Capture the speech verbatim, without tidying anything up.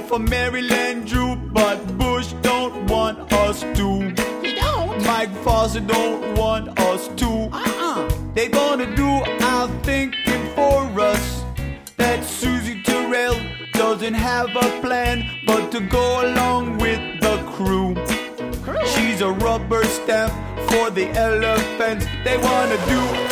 for Maryland Drew, but Bush don't want us to. He don't. Mike Foster don't want us to. Uh-uh. They gonna do our thinking for us. That Susie Terrell doesn't have a plan but to go along with the crew. Crew. She's a rubber stamp for the elephants. They wanna do